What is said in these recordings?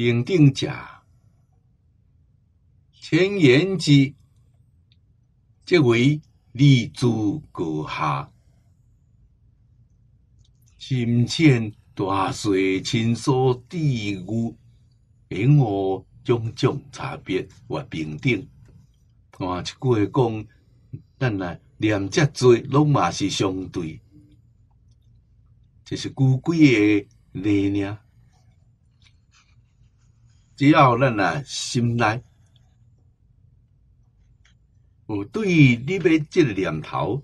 平等者，千言之，即为立足高下，深浅大小亲疏地域，因我种种差别或平等。换一句话讲，咱来念遮多，拢嘛是相对，这是古几个例尔。只要咱啊心内有对立的这个念头，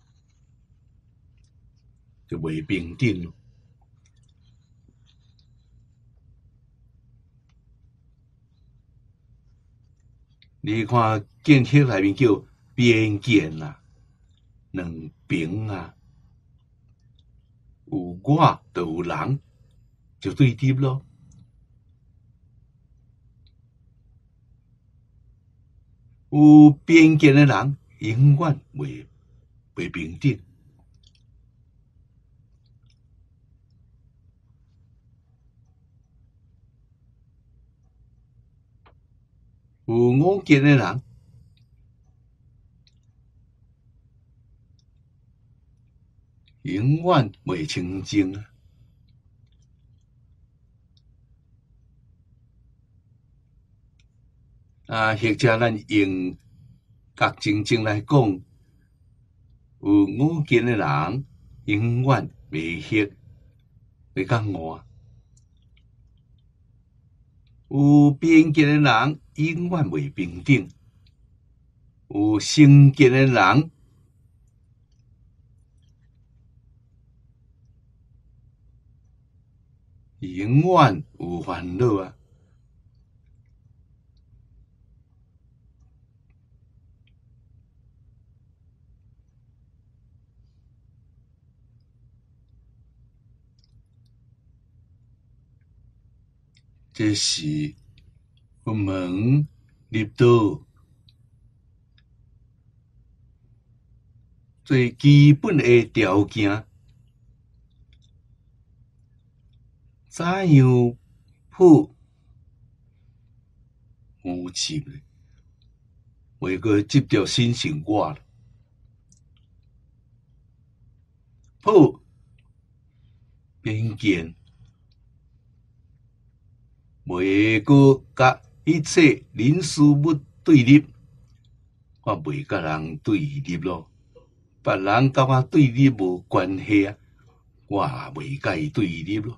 就袂平等咯。你看建设内面叫边见啊，两边啊，有我就有人，就对立咯。有边见的人，永远袂平等。有我见的人，永远袂清净啊！或者咱用较真正来讲，有我见的人，永远袂迄，袂讲我。有边见的人，永远袂平等；有成见的人，永远有烦恼啊！这是佛门入道最基本的条件。怎样破无执呢？袂过执着心性我了，破偏见，袂过甲一切人事物对立。我袂甲人对立咯，别人甲我对立无关系啊，我也袂甲伊对立咯。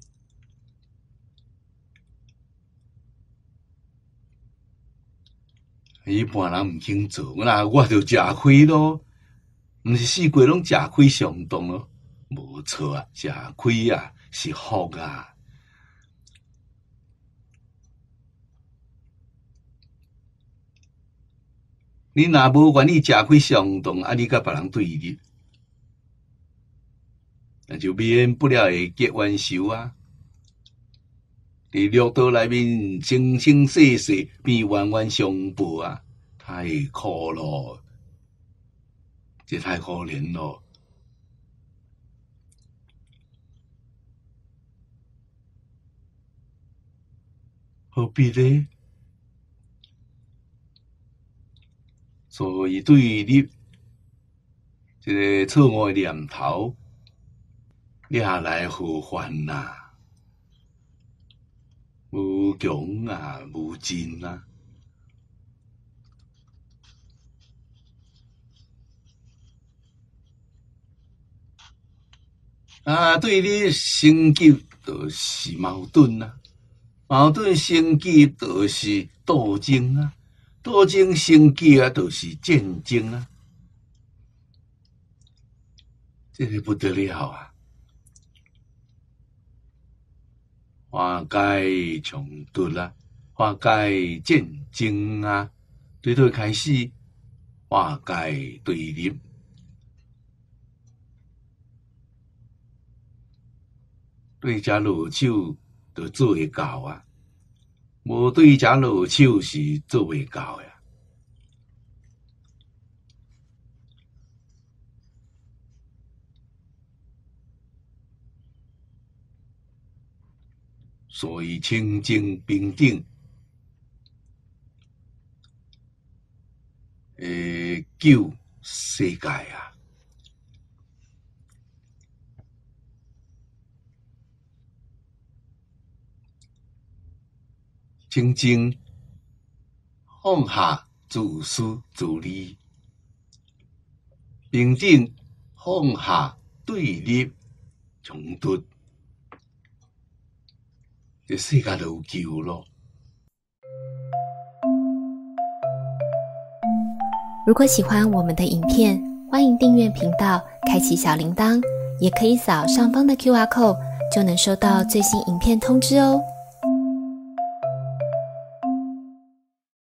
一般人毋肯做，我就吃亏咯。毋是四界拢吃亏上当咯，无错啊，吃亏啊是福啊。你若无愿意吃亏上当，你甲别人对立，那就免不了会结冤仇啊。伫六道内面，生生世世变冤冤相报啊，太苦咯，这太可怜咯。何必呢？所以对立这个错误的念头，惹来祸患啊，无穷啊，无尽啊。对你升级就是矛盾啊，矛盾升级就是斗争啊，斗争升级就是战争啊，这个不得了啊！化解冲突啊，化解战争啊，对对开始化解对立。对遮落手就做会到啊，无对遮落手是做袂到呀。 所以清净平等，救世界啊！清净放下自私自利，平等放下对立冲突，这世界就有救咯。 如果喜欢我们的影片，欢迎订阅频道，开启小铃铛，也可以扫上方的 QR code，就能收到最新影片通知哦。